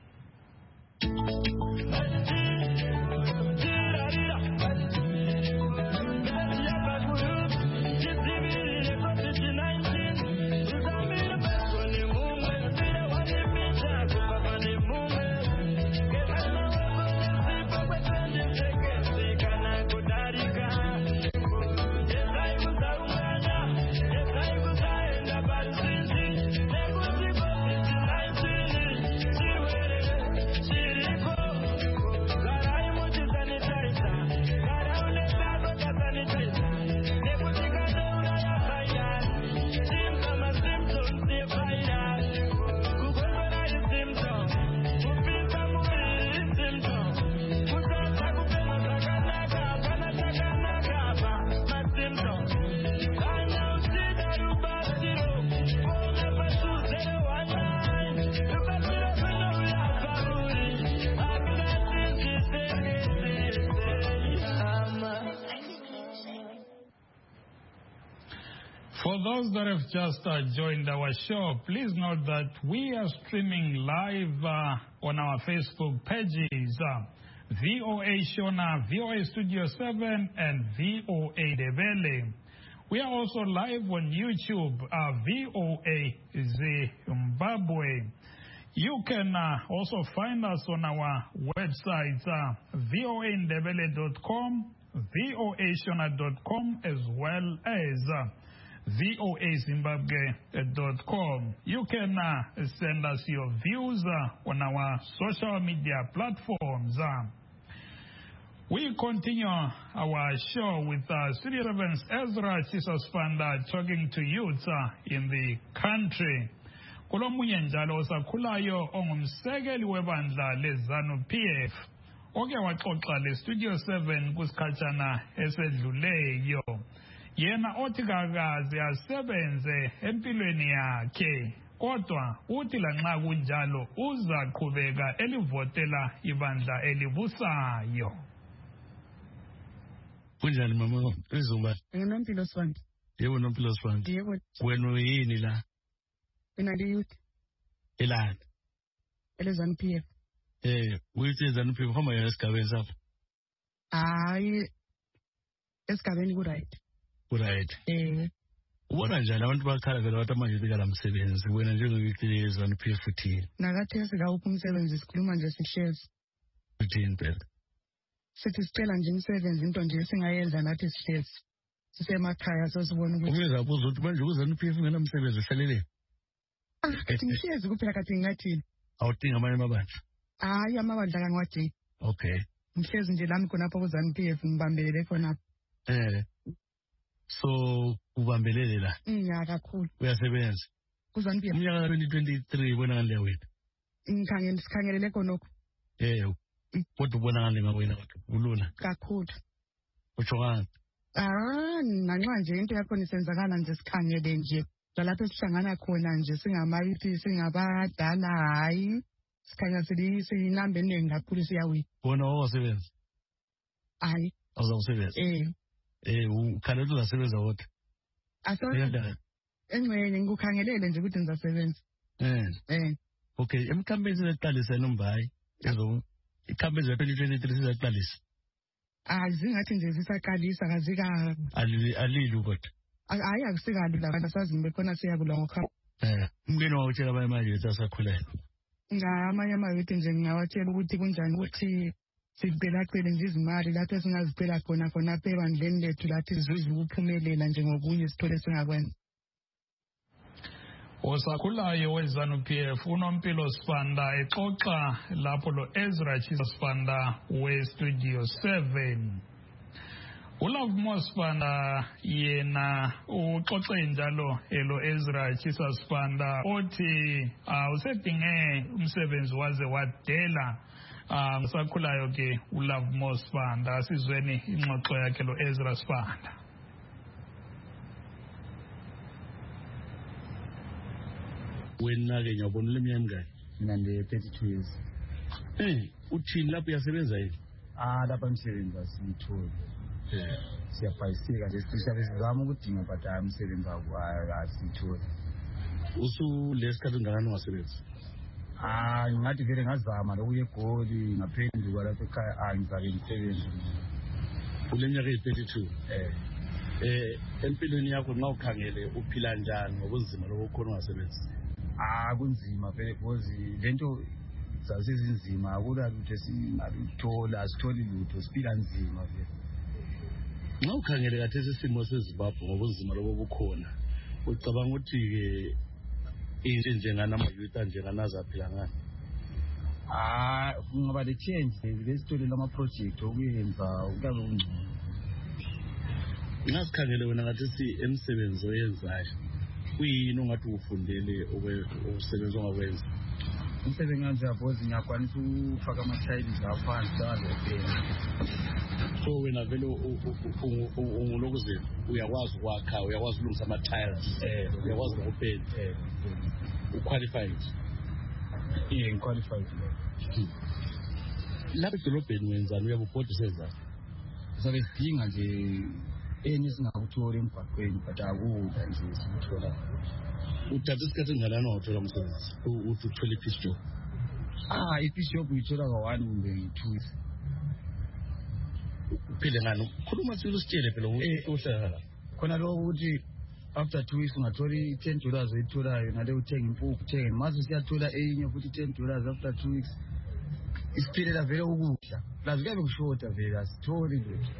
For those that have just uh, joined our show, please note that we are streaming live uh, on our Facebook pages, uh, V O A Shona, V O A Studio seven, and V O A Ndebele. We are also live on YouTube, uh, V O A Zimbabwe. You can uh, also find us on our websites, uh, V O A Ndebele dot com, V O A Shona dot com, as well as uh, V O A Zimbabwe dot com. You can uh, send us your views uh, on our social media platforms. Uh, we continue our show with uh, Studio seven's Ezra Chisospanda talking to youth uh, in the country. Kulomunye njalo osakhulayo ongumsekeli webandla leZANU P F oke waxoxa leStudio seven kusikhatshana esedluleyo. Yena othi kakaze asebenze empilweni yakhe kodwa uthi lanxa kunjalo uzaqhubeka elivotela ibandla elibusayo. Kunjani mama Izumba? Nginompilo Sibanda. Yebo nompilo Sibanda. Yebo. Wena uyini la? Mina ndi youth. Elani? EleZANU P F. Eh, uyithi EleZANU P F homa esigabeni sakho? Hayi. Esigabeni ku right. Right. Eh. Ubona njani abantu bakhala vele wathi manje bika lamsebenzi wena njengokuthi leZANU P F uthini? Nakathi sikawuphi umsebenzi sikhuluma nje sihlezi. Uthini phela? Sithi sicela nje umsebenzi into nje singayenza nathi sihlezi. Sisemakhaya sosibona ukuthi. Umeza buza ukuthi manje uZANU P F ngenamsebenzi uhlalele. Ah, ngihlezi kuphela kathi ngathini? Awudinga amanye amabandla? Hayi amabandla kangiwadingi. Okay. Ngihlezi nje lami khonapha kuZANU P F ngibambelele khonapha. Eh. So ubambelele la? Ja kakhulu. Uyasebenza? KuZANU P F. Umnyaka twenty twenty-three ubona ngale wena? Ngikhangele sikhangelele khonokho. Eh. Kodwa ubona ngale ngawena kodwa ulula. Kakhulu. Utsho ngani? Ah, nanxa nje into yakho nisenzakala nje sikhangele nje. Lapho sihlangana khona nje singamayuthi singabadala hayi. Sikhanya silise inamba eningi kakhulu siyawi. Bona wasebenza? Hayi. Awuzasebenza? Eh. Eh, ukhalele uzasebenza kodwa. Asayenza. Engcwele ngikukhangelele nje ukuthi ngizasebenza. Eh. Eh. Okay, emkhampeni sizoqalisa nombayi. Ezo ikhampeni za twenty twenty-three sizoqalisa. Azingathi nje sisaqalisa kazika. Ali alilu kodwa. Hayi akusikali la abantu asazimbe khona siyakula ngokha. Eh, umngeni wawutshela abanye manje ukuthi asakhulele. Ngamanye amayuthi nje ngiyawatshela ukuthi kunjani ukuthi sicelacele nje izimali lapho esingazicela khona khona apha ebandleni lethu lathi sizuze ukuphumelela njengokunye sithole singakwenza. Osakhulayo weZanu P F uNompilo Sibanda exoxa lapho lo Ezra Chisa Sibanda we-Studio seven. Ulove Mosibanda yena uxoxe njalo elo Ezra Chisa Sibanda othi usedinge umsebenzi waze wadela um sakhulayo ke uLove Mosibanda asizweni ingxoxo yakhe lo Ezra Sibanda. Wena ke ngiyabona leminyaka emingaki? Mina nde thirty-two years. Eh, uthini lapho uyasebenza yini? Ah, lapha umsebenzi asiyitholi. Eh, siyabhayisika nje sisabe sizama ukudinga but hayi umsebenzi asiyitholi. Usu lesikhathi ungakanani ungasebenzi? Ah, ngathi vele ngazama lokuye eGoli ngaphenduka lapha ekhaya ah ngizabe ngisebenza. Kuleminyaka eyi-thirty-two. Eh. Eh, empilweni yakho nxa ukhangele uphila njani ngobunzima lobukhona ungasebenzi? Ah, kunzima vele because lento zasezinzima akula lutho esingaluthola asitholi lutho siphila nzima vele. Nxa ukhangele kathesi isimo seZimbabwe ngobunzima lobo bukhona ucabanga ukuthi ke into njengana amayouth njenganaza phila ngani? Ah, kungaba le change lesithole lama project okuyenza kuyabe kungcono. Nxa sikhangele wena ngathi emsebenzi oyenzayo kuyini ongathi ufundele ukusebenza ongakwenza? Umsebenzi nganje abozi ngiyakwanisa ukufaka ama-tiles aphansi azopenda. So wena vele ungulokuzeni uyakwazi ukwakha uyakwazi ukulungisa ama-tiles eh uyakwazi ukupenda eh uqualified? Yeah, ngiqualified. Lapha edolobheni wenzani uyabubhoda usenzani? Sabe sidinga nje enye singakutholi emgwaqweni but akula nje sikuthola. Uthatha isikhathi engakanani ungawuthola umsebenzi uthi uthole i-piece job? Ah, i-piece job uyithola ka-one kumbe two weeks. Uphile ngani? Khuluma sile usitshele phela uhlala la. Khona lokho ukuthi after two weeks ungathola i-ten dollars oyitholayo nale uthenga impuphu uthenge mase siyathola enye futhi ten dollars after two weeks. Isiphilela vele ukudla. Lazi kuyabe kushoda vele asitholi lutho.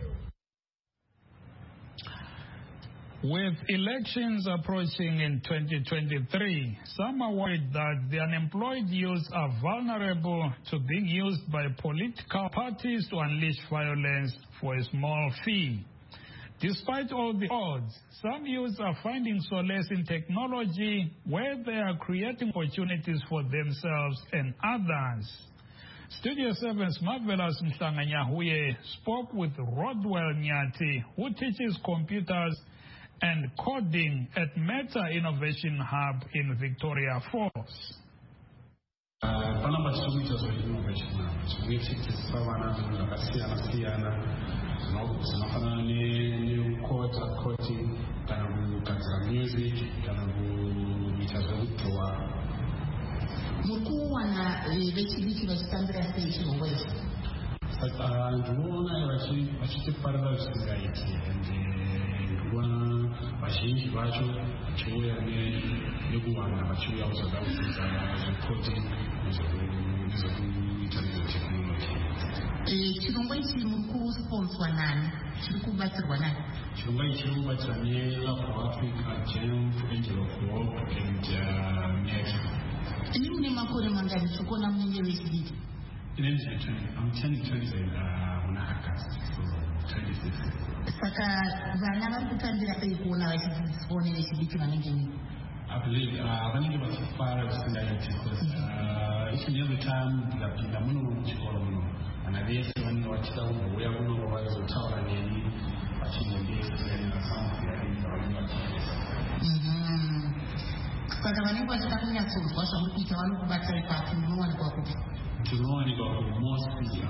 With elections approaching in twenty twenty-three, some are worried that the unemployed youth are vulnerable to being used by political parties to unleash violence for a small fee. Despite all the odds, some youths are finding solace in technology where they are creating opportunities for themselves and others. Studio seven's Marvelous Mhlanga-Nyahuye spoke with Rodwell Nyati, who teaches computers and coding at Meta Innovation Hub in Victoria Falls. Panamba chikuita zveInnovation Hub chinoititidzisa vana zvinhu zvakasiyana siyana zvinofanana nekota coding kana kugadzira music kana kuita zvekudhirowa. Muri kuwana vechidiki vachitambira sei chirongwa ichi? Saka ndinoona vachitifarira zvisingaiti ende ndinoona vazhinji vacho vachiuya nekuwanda vachiuya kuzoda kudzidza zvecoding nezvekuita nezvetekinoloji. Chirongwa ichi muri kusponswa nani? Chiri kubatsirwa nani? Chirongwa ichi chiri kubatsirwa neLove for Africa, Jump, Angel of Hope and uh, Net. Ini mune makore mangani chokona munenge vechidiki? I'm turning twenty in August, so twenty-six. Saka vana vari kutambira pei kuona vachidzidziswa nevechidiki vanenge nini? I believe vanenge vachifara zvisingaiti because each and every time ndikapinda muno muchikoro muno vana vese vanenge vachida kuzouya kuno vazotaura neni vachinondiesenera samuziyaisa vanenge vachiisa. Saka vanenge vachida kunyatsonzwa zvamuri kuita vanokubatai papi munowanikwa kupi? Tinowanikwa kumossi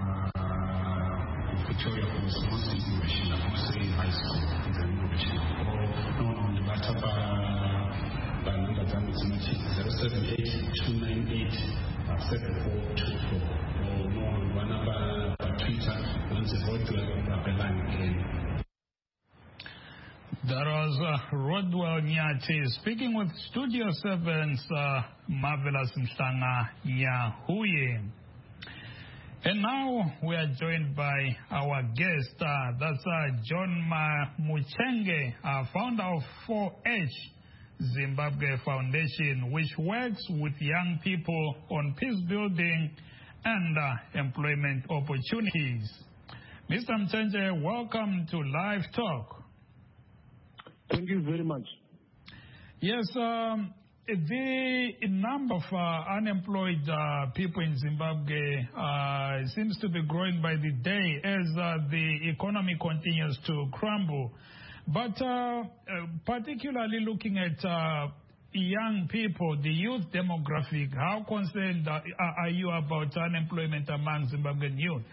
Victoria Falls, mostly Innovation Hub, mostly high school is an Innovation Hub. Or no, ndibata pa namba dzangu dzinochi zero seven eight two nine eight seven four two four. Or no, vanamba pa Twitter once Rodwell Rapelani again. That was uh, Rodwell Nyati speaking with Studio seven's uh, Marvelous Mhlanga-Nyahuye. And now we are joined by our guest, uh, that's uh, John Muchenge, uh, founder of four H Zimbabwe Foundation, which works with young people on peace building and uh, employment opportunities. Mister Muchenge, welcome to Live Talk. Thank you very much. Yes, um, the number of uh, unemployed uh, people in Zimbabwe uh, seems to be growing by the day as uh, the economy continues to crumble. But uh, uh, particularly looking at uh, young people, the youth demographic, how concerned uh, are you about unemployment among Zimbabwean youth?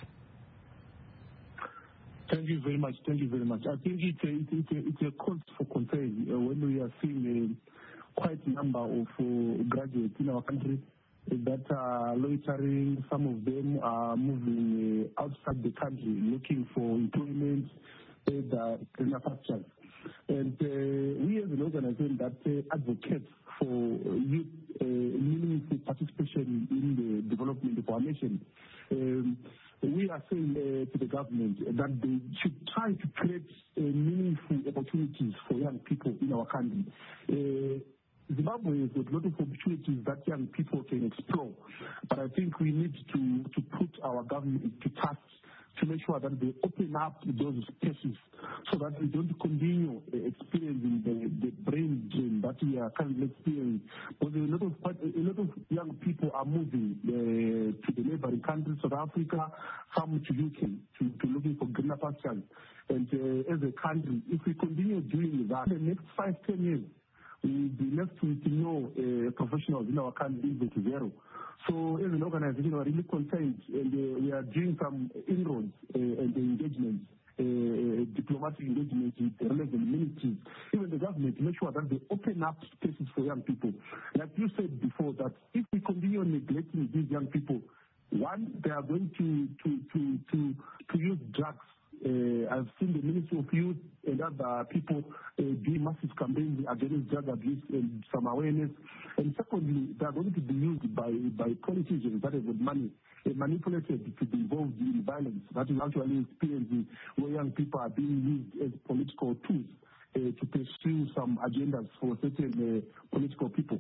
Thank you very much. Thank you very much. I think it's a, it's a, it's a cause for concern uh, when we are seeing a quite number of uh, graduates in our country that are loitering. Some of them are moving uh, outside the country looking for employment, the manufacturers. And uh, we as an organization that uh, advocates for youth uh, meaningful participation in the development of our nation, um, we are saying uh, to the government that they should try to create uh, meaningful opportunities for young people in our country. Uh, Zimbabwe has got a lot of opportunities that young people can explore, but I think we need to, to put our government to task to make sure that they open up those spaces so that we don't continue uh, experiencing the, the brain drain that we are currently experiencing. Because a lot of, a lot of young people are moving uh, to the neighboring countries, South Africa, some to U K, to, to looking for greener pastures. And uh, as a country, if we continue doing that, in the next five, ten years, we will be left with no uh, professionals in our country equal to zero. So as an organization, we are really concerned, and uh, we are doing some inroads uh, and the engagements, uh, diplomatic engagements with the relevant ministries, even the government, to make sure that they open up spaces for young people. Like you said before, that if we continue neglecting these young people, one, they are going to to to to, to use drugs. Uh, I've seen the Ministry of Youth and other people uh, doing massive campaigns against drug abuse and some awareness. And secondly, they are going to be used by, by politicians that have got money uh, manipulated to be involved in violence. That is actually experiencing where young people are being used as political tools uh, to pursue some agendas for certain uh, political people.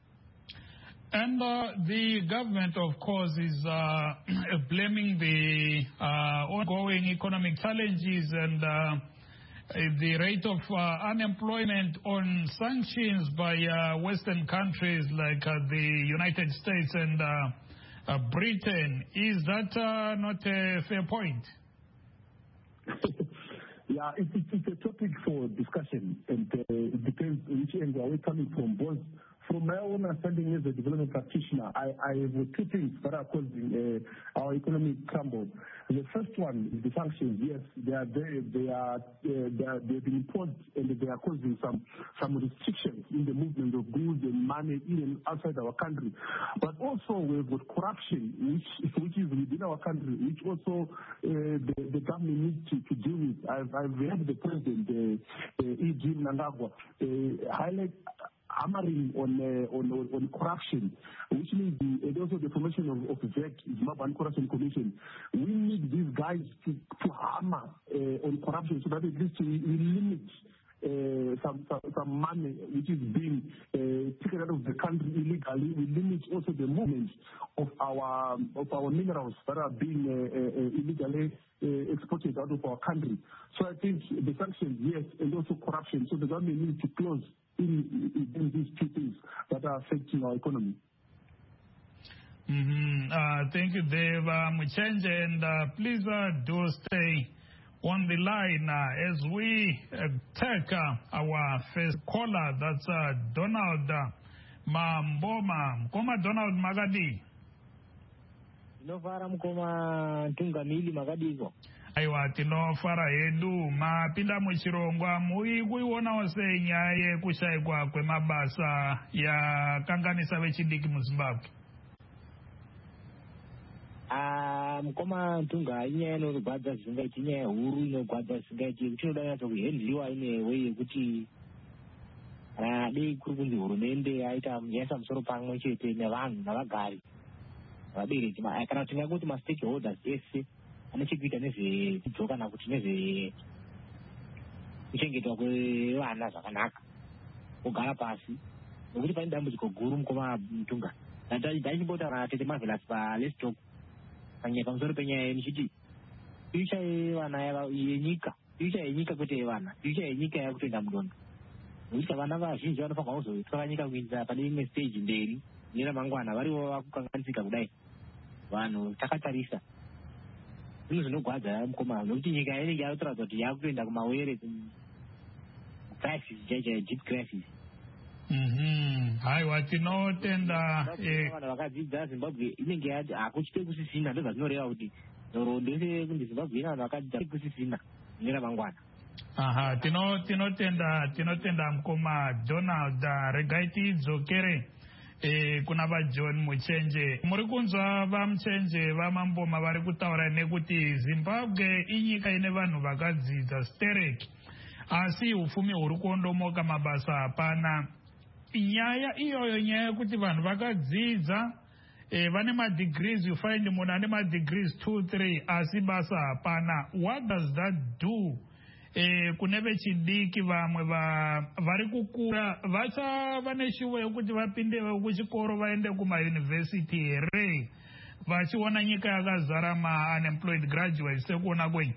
And uh, the government, of course, is uh, blaming the uh, ongoing economic challenges and uh, the rate of uh, unemployment on sanctions by uh, Western countries like uh, the United States and uh, uh, Britain. Is that uh, not a fair point? Yeah, it, it, it's a topic for discussion, and uh, it depends which angle we're coming from. Both from my own understanding as a development practitioner, I, I have two things that are causing uh, our economic crumble. The first one is the sanctions. Yes, they are there, they are uh, they are they've been imposed, and they are causing some some restrictions in the movement of goods and money in and outside our country. But also we've got corruption, which which is within our country, which also uh, the, the government needs to, to deal with. I've I've heard the president, uh, uh, E G Mnangagwa, uh, highlight hammering on, uh, on on on corruption, which means the, and also the formation of, of V E C, Zimbabwe Corruption Commission. We need these guys to, to hammer uh, on corruption so that at least we, we limit uh, some, some some money which is being uh, taken out of the country illegally. We limit also the movement of our of our minerals that are being uh, uh, illegally uh, exported out of our country. So I think the sanctions, yes, and also corruption. So the government needs to close In, in these two things that are affecting our economy. Mm-hmm. Uh, thank you, Dave uh, Muchenge, and uh, please uh, do stay on the line uh, as we uh, take uh, our first caller. That's uh, Donald uh, Mamboma. Mkoma Donald Magadi. Inovara mkoma ntungamili Magadizo. Aiwa tinofara hedu mapinda muchirongwa mui kuionawo sei nyaya yekushayikwa kwemabasa yakanganisa vechidiki muZimbabwe. Ah, mukoma ntunga inyaya inorwadza zvisingaiti, inyaya huru inorwadza zvisingaiti, tinoda nyatso kuhendliwa ine way yekuti dei kuri kunzi hurumende yaita yaisa musoro pamwe chete nevanhu navagari vabereki kana kuti tingakuti ma-stakeholders ese ane chekuita nezvedzidzo kana kuti nezve kuchengetwa kwevana zvakanaka kugara pasi nokuti pane dambudziko guru mukoma mutunga. Ndaichimbotaura Tete Marvelous paLet's Talk panyaya pamusoro penyaya nichiti future yevana yenyika future yenyika kwete yevana future yenyika yakutoenda mudondo nokuti vana vazhinji vanofanirwa kuzotwara nyika kuindira pane imwe stage mberi neramangwana varivo vakukanganisika kudai vanhu takatarisa zvinhu zvinogwadza mukoma nokuti nyika inenge yakutoratidza kuti yakutoenda kumawere crisis chaichaiyo deep crisis. Haiwa tinotenda vanhu vakadzidza Zimbabwe inenge yati hakuchite kusisina ndozvazvinoreva kuti nhoroondo yese kunzi Zimbabwe ina vanhu vakadzidza kusisina neramangwana. Aha, tino tinotenda tinotenda mukoma Donald. Regai tidzokere eh, kuna vaJohn Muchenje. Muri kunzwa vaMuchenje vamamboma vari kutaura nekuti Zimbabwe inyika ine vanhu vakadzidza stereki asi ufumi huri kuondomoka mabasa hapana. Nyaya iyoyo nyaya yekuti vanhu vakadzidza eh, vane madegrees, you find munhu ane madegrees two three asi basa hapana. What does that do eh, kune vechidiki vamwe vari kukura vachava neshuvo yekuti vapinde kuchikoro vaende kumayunivhesiti here vachiona nyika yakazara ma-unemployed graduates sekuona kwenyu?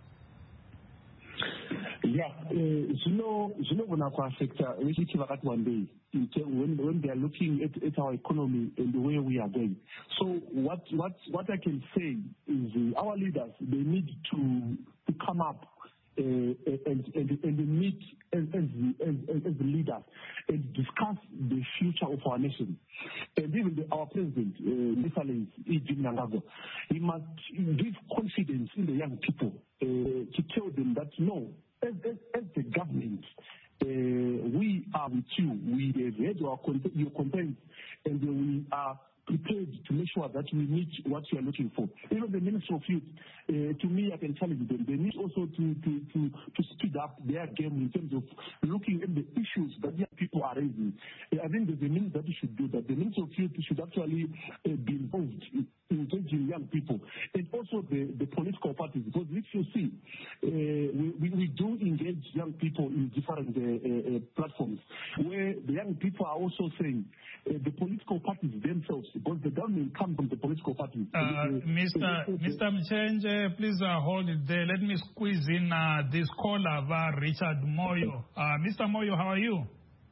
Yeah, zvino zvinogona kuaffecta vechiti vakati one day when when they are looking at, at our economy and the way we are going. So what what what I can say is uh, our leaders, they need to to come up uh, and, and and meet as as, as as leaders and discuss the future of our nation. And even the, our president, Nisalens Ijim, he must give confidence in the young people uh, to tell them that no. As, as, as the government, uh, we are with you. We have heard your, your complaints, and we are prepared to make sure that we meet what you are looking for. Even the Ministry of Youth, uh, to me, I can challenge them. They need also to, to, to, to speed up their game in terms of looking at the issues that young people are raising. Uh, I think there's a means that you should do that. The Ministry of Youth should actually uh, be involved in engaging young people, and also the, the political parties, because if you see, uh, we, we, we do engage young people in different uh, uh, platforms, where the young people are also saying uh, the political parties themselves, because the government comes from the political parties. Uh, uh, Mister Mister Mchenje, please uh, hold it there. Let me squeeze in uh, this caller, uh, Richard Moyo. Uh, Mister Moyo, how are you?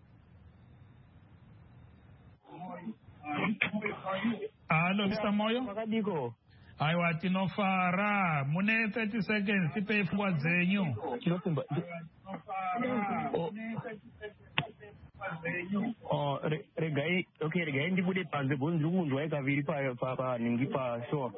Hello, Mister Moyo. Aiwa tinofara mune thirty seconds tipe ifungwa dzenyu. Oh, regai okay regai ndibude panze bonzi kunzwa ikaviri pa pa ningi pa show.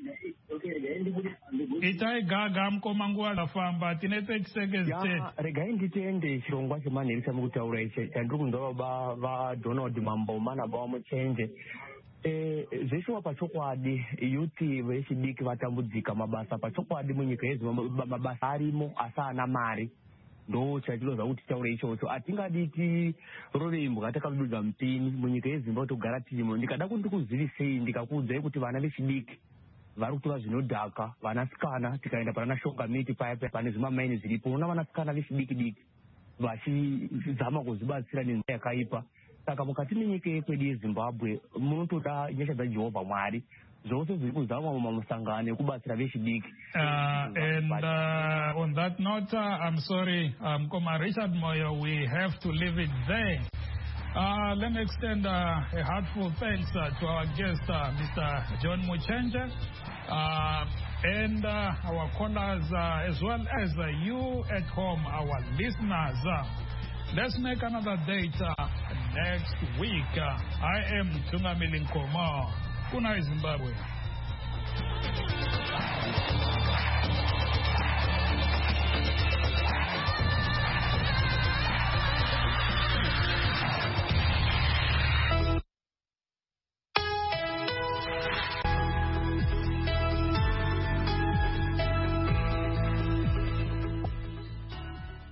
Itai gaga mkoma nguwa lafamba tine thirty seconds ya regai nditende chirongwa chemanherisa mukutaura ichi chandiri kunzwa ba va Donald Mamboma na ba Muchenje. Eh, zveshuwa pachokwadi yuti vechidiki vatambudzika mabasa pachokwadi munyika yedu mabasa arimo asana mari ndo chatinoza kuti taure ichocho atingaditi rove imbwa takabudza mupini munyika yeZimbabwe togara timo ndikada kuti ndikuzivisei ndikakuudzai kuti vana vechidiki vari kutora zvinodhaka vanasikana tikaenda pana shonga miti paya pane zvimamaini zviripo unoona vanasikana vechidiki diki vachizama kuzibatsira nenzira yakaipa. Saka mukati menyika yekwedu yeZimbabwe munotoda nyasha dzaJehovha Mwari zvose zviri kuzama mumusangano ekubatsira vechidiki. And uh, on that note, uh, I'm sorry, um, Koma Richard Moyo, we have to leave it there. Uh, let me extend uh, a heartfelt thanks uh, to our guest, uh, Mister John Muchenje, uh, and uh, our callers, uh, as well as uh, you at home, our listeners. Uh, let's make another date uh, next week. Uh, I am Tungamili Nkoma. Kuna Zimbabwe.